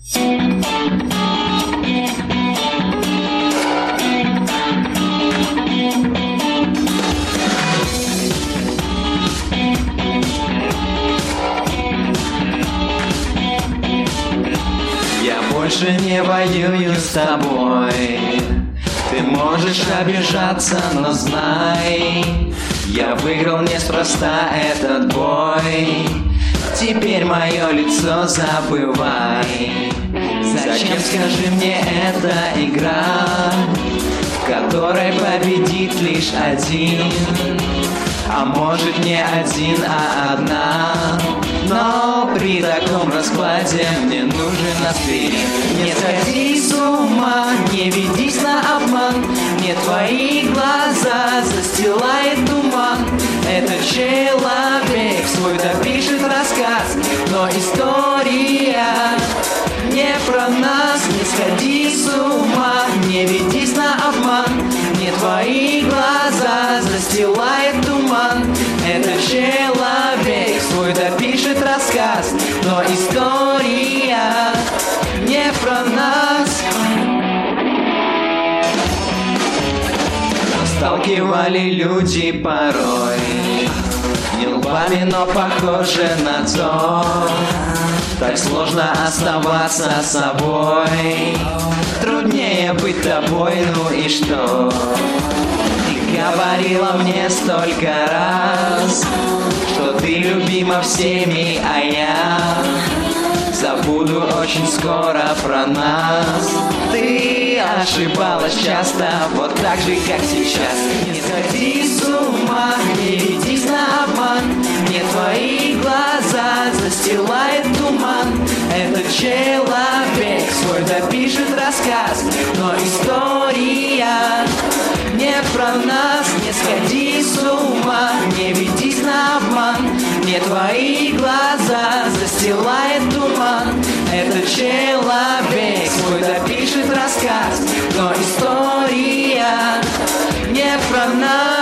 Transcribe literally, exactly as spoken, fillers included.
Я больше не воюю с тобой. Ты можешь обижаться, но знай, я выиграл неспроста этот бой. Теперь мое лицо забывай. Зачем, скажи мне, эта игра, в которой победит лишь один? А может не один, а одна. Но при таком раскладе мне нужен аспирин. Не сходи с ума, не ведись на обман. Мне твои глаза застилает туман. Этот человек свой допишет рассказ, но история не про нас. Не сходи с ума, не ведись на обман. Мне твои глаза застилает туман. Этот человек свой допишет рассказ, но история не про нас. Сталкивали люди порой не лбами, но похоже на то. Так сложно оставаться собой, труднее быть тобой, ну и что? Ты говорила мне столько раз, что ты любима всеми, а я забуду очень скоро про нас. Ты ошибалась часто, вот так же, как сейчас. Не сходи с ума, не ведись на обман. Мне твои глаза застилает туман. Этот человек свой допишет рассказ, но история не про нас. Не сходи с ума, не ведись на обман. Мне твои глаза застилает туман. Этот человек свой допишет рассказ, но история не про нас.